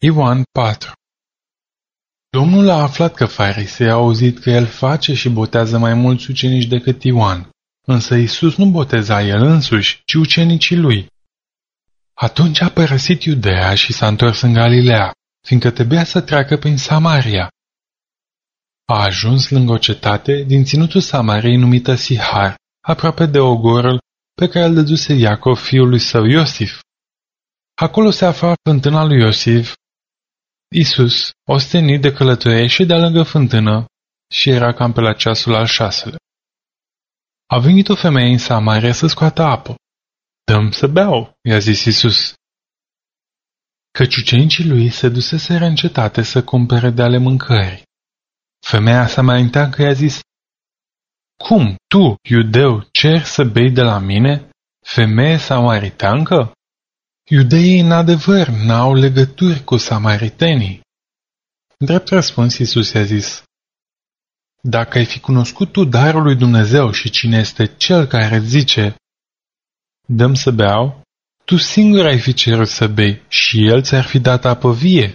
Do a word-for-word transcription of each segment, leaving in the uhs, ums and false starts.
Ioan patru. Domnul a aflat că farisei au auzit că el face și botează mai mulți ucenici decât Ioan, însă Iisus nu boteza el însuși, ci ucenicii lui. Atunci a părăsit Iudeea și s-a întors în Galileea, fiindcă trebuia să treacă prin Samaria. A ajuns lângă o cetate din ținutul Samariei numită Sihar, aproape de ogorul pe care îl dăduse Iacov fiului său Iosif. Acolo se afla fântâna lui Iosif. Iisus, ostenit de călătorie, ședea lângă fântână și era cam pe la ceasul al șaselea. A venit o femeie în Samaria să scoată apă. Dă-mi să beau, i-a zis Iisus. Căci ucenicii lui se duseseră în cetate să cumpere de ale mâncării. Femeia samariteancă i-a zis: Cum, tu, iudeu, ceri să bei de la mine, femeie samariteancă? Iudeii în adevăr n-au legături cu samaritenii. Drept răspuns, Iisus i-a zis: Dacă ai fi cunoscut tu darul lui Dumnezeu și cine este cel care îți zice: Dă-mi să beau, tu singur ai fi cerut să bei și el ți-ar fi dat apă vie.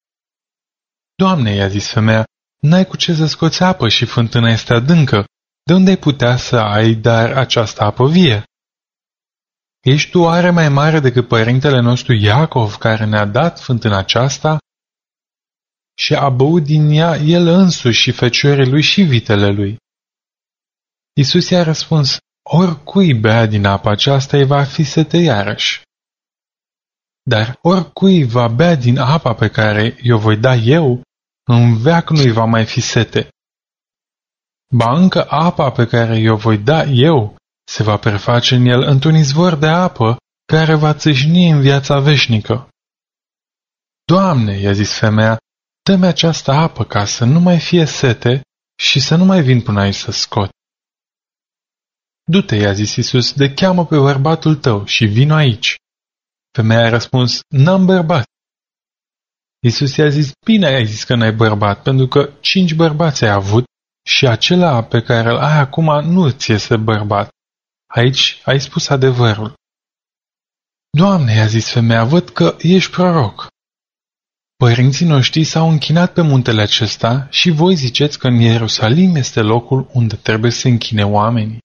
Doamne, i-a zis femeia, n-ai cu ce să scoți apă și fântâna este adâncă. De unde ai putea să ai dar această apă vie? Ești tu oare mai mare decât părintele nostru Iacov, care ne-a dat fântâna aceasta? Și a băut din ea el însuși și feciorii lui și vitele lui. Iisus i-a răspuns: Oricui bea din apa aceasta îi va fi sete iarăși. Dar oricui va bea din apa pe care i-o voi da eu, în veac nu îi va mai fi sete. Ba încă apa pe care i-o voi da eu se va preface în el într-un izvor de apă care va țâșni în viața veșnică. Doamne, i-a zis femeia, dă-mi această apă ca să nu mai fie sete și să nu mai vin până aici să scot. Du-te, i-a zis Iisus, de cheamă pe bărbatul tău și vino aici. Femeia a răspuns: N-am bărbat. Iisus i-a zis: Bine ai zis că n-ai bărbat, pentru că cinci bărbați ai avut și acela pe care îl ai acum nu ți este bărbat. Aici ai spus adevărul. Doamne, i-a zis femeia, văd că ești proroc. Părinții noștri s-au închinat pe muntele acesta și voi ziceți că în Ierusalim este locul unde trebuie să se închine oamenii.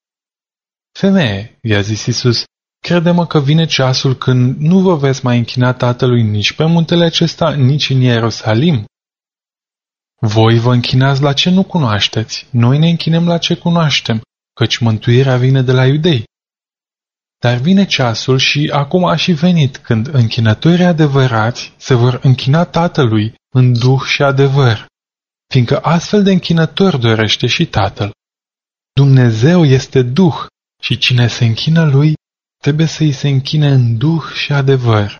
Femeie, i-a zis Iisus, crede-mă că vine ceasul când nu vă veți mai închina Tatălui nici pe muntele acesta, nici în Ierusalim. Voi vă închinați la ce nu cunoașteți, noi ne închinăm la ce cunoaștem, căci mântuirea vine de la iudei. Dar vine ceasul și acum a și venit când închinătorii adevărați se vor închina Tatălui în duh și adevăr, fiindcă astfel de închinător dorește și Tatăl. Dumnezeu este duh și cine se închină lui trebuie să îi se închine în duh și adevăr.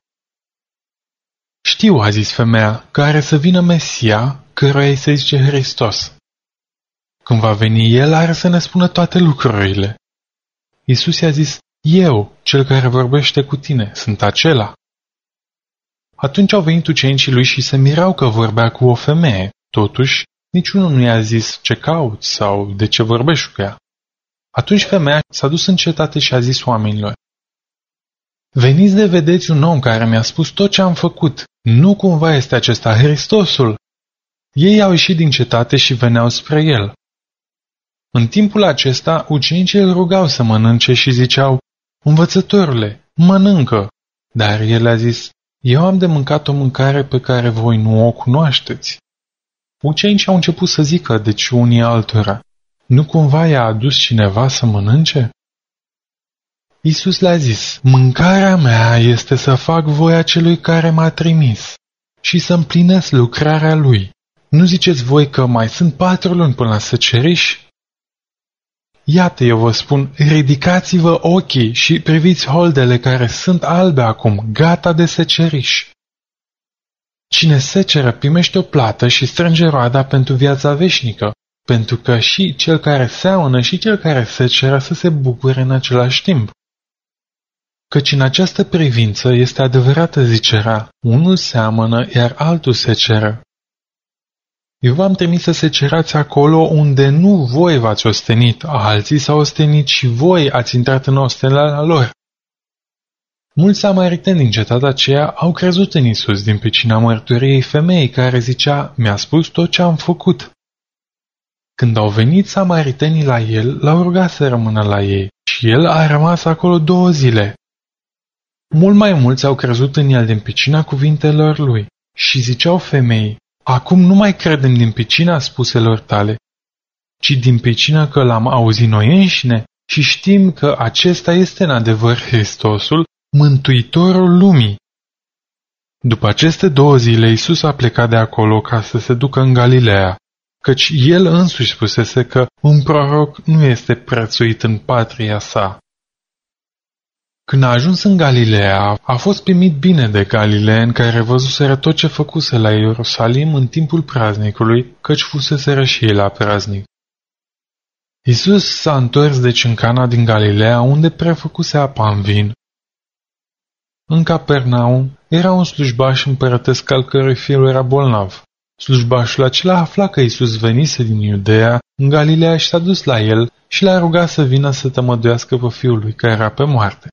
Știu, a zis femeia, că are să vină Mesia, căruia îi se zice Hristos. Când va veni El, are să ne spună toate lucrurile. Iisus i-a zis: Eu, cel care vorbește cu tine, sunt acela. Atunci au venit ucenicii lui și se mirau că vorbea cu o femeie. Totuși, niciunul nu i-a zis ce cauți sau de ce vorbești cu ea. Atunci femeia s-a dus în cetate și a zis oamenilor: Veniți de vedeți un om care mi-a spus tot ce am făcut. Nu cumva este acesta Hristosul? Ei au ieșit din cetate și veneau spre el. În timpul acesta, ucenicii îl rugau să mănânce și ziceau: Învățătorule, mănâncă! Dar el a zis: Eu am de mâncat o mâncare pe care voi nu o cunoașteți. Ucenicii au început să zică deci unii altora: Nu cumva i-a adus cineva să mănânce? Iisus le-a zis: Mâncarea mea este să fac voia celui care m-a trimis și să împlinesc lucrarea lui. Nu ziceți voi că mai sunt patru luni până la seceriș? Iată, eu vă spun, ridicați-vă ochii și priviți holdele care sunt albe acum, gata de seceriș. Cine seceră primește o plată și strânge roada pentru viața veșnică, pentru că și cel care seamănă și cel care seceră să se bucure în același timp. Căci în această privință este adevărată zicerea: unul seamănă, iar altul seceră. Eu v-am trimis să secerați acolo unde nu voi v-ați ostenit, alții s-au ostenit și voi ați intrat în ostenala lor. Mulți samariteni din cetatea aceea au crezut în Isus din pricina mărturiei femeii care zicea, mi-a spus tot ce am făcut. Când au venit samaritenii la el, l-au rugat să rămână la ei și el a rămas acolo două zile. Mult mai mulți au crezut în el din pricina cuvintelor lui și ziceau femeii, acum nu mai credem din pricina spuselor tale, ci din pricina că l-am auzit noi înșine și știm că acesta este în adevăr Hristosul, Mântuitorul lumii. După aceste două zile, Iisus a plecat de acolo ca să se ducă în Galileea, căci el însuși spusese că un proroc nu este prețuit în patria sa. Când a ajuns în Galileea, a fost primit bine de galileeni care văzuseră tot ce făcuse la Ierusalim în timpul praznicului, căci fuseseră și ei la praznic. Iisus s-a întors deci în Cana din Galileea, unde prefăcuse apa în vin. În Capernaum era un slujbaș împărătesc al cărui fiul era bolnav. Slujbașul acela afla că Iisus venise din Iudeea în Galileea și s-a dus la el și l-a rugat să vină să tămăduiască pe fiul lui care era pe moarte.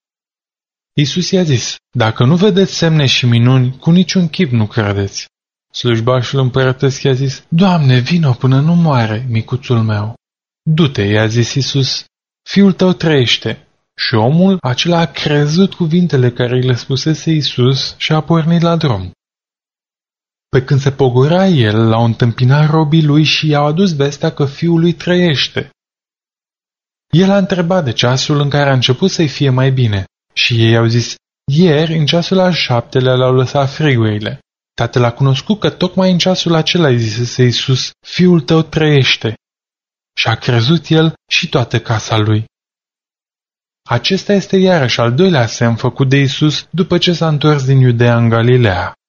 Iisus i-a zis, dacă nu vedeți semne și minuni, cu niciun chip nu credeți. Slujbașul împărătesc i-a zis, Doamne, vino până nu moare, micuțul meu. Du-te, i-a zis Iisus, fiul tău trăiește. Și omul acela a crezut cuvintele care îi le spusese Iisus și a pornit la drum. Pe când se pogora el, l-au întâmpinat robii lui și i-au adus vestea că fiul lui trăiește. El a întrebat de ceasul în care a început să-i fie mai bine și ei au zis, ieri, în ceasul al șaptelea, l-au lăsat frigurile. Tatăl a cunoscut că tocmai în ceasul acela îi zisese Iisus, fiul tău trăiește. Și a crezut el și toată casa lui. Acesta este iarăși al doilea semn făcut de Iisus după ce s-a întors din Iudeea în Galileea.